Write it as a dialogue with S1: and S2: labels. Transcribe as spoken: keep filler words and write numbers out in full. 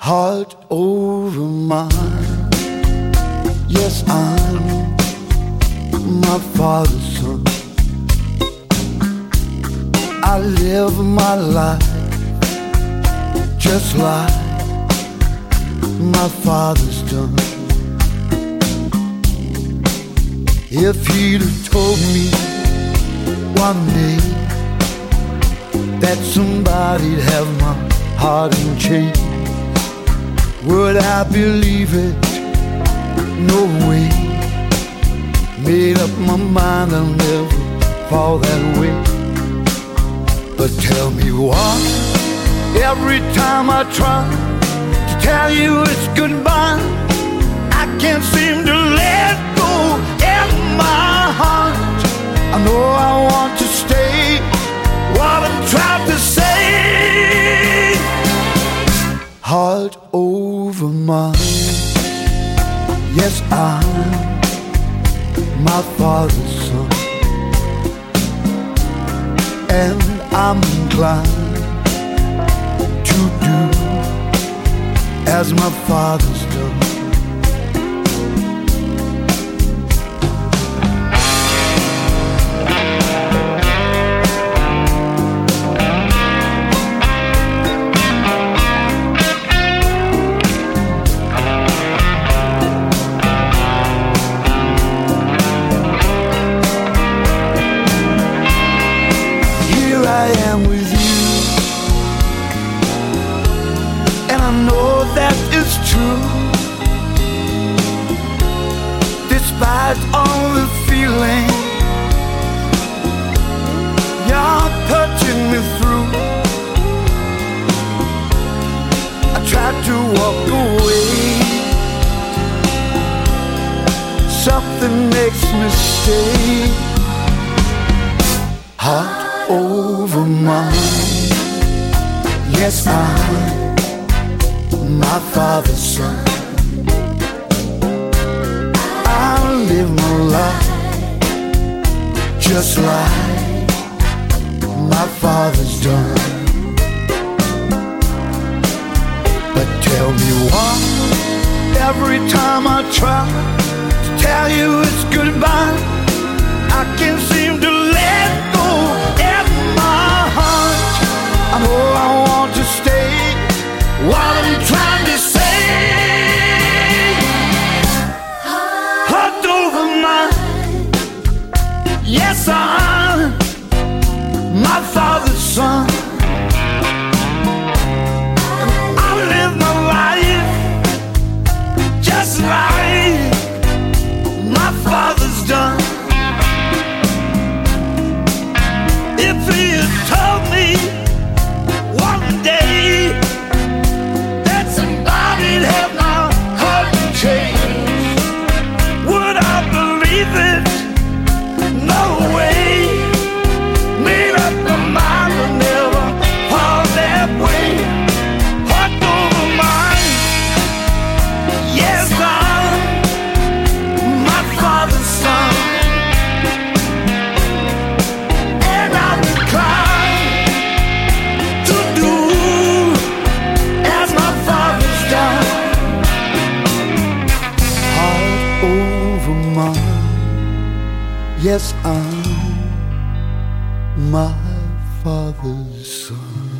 S1: heart over mine. Yes, I'm my father's son. I live my life just like my father's done. If he'd have told me one day that somebody'd have my heart in chains, would I believe it? No way. Made up my mind I'll never fall that way. But tell me why, every time I try to tell you it's goodbye, I can't seem to let go in my heart. I know I want to stay, what I'm trying to say. Heart over mine. Yes, I'm my father's son, and I'm inclined to do as my father's done. I am with you, and I know that is true. Despite all the feeling you're touching me through, I tried to walk away. Something makes me stay. Heart over mine. Yes, I'm my father's son. I live my life just like my father's done. But tell me why, every time I try to tell you it's goodbye, I can't seem to let go in my heart. I know I want to stay, what I'm trying to say. Heart over mine. Yes, I'm my father's son. I live my life just like my father's done. If he had told me one day that somebody'd have my heart in chains, would I believe it? No way. Made up my mind to never fall that way. Heart over mine. Yes, I'm my father's son. Yes, I'm my father's son.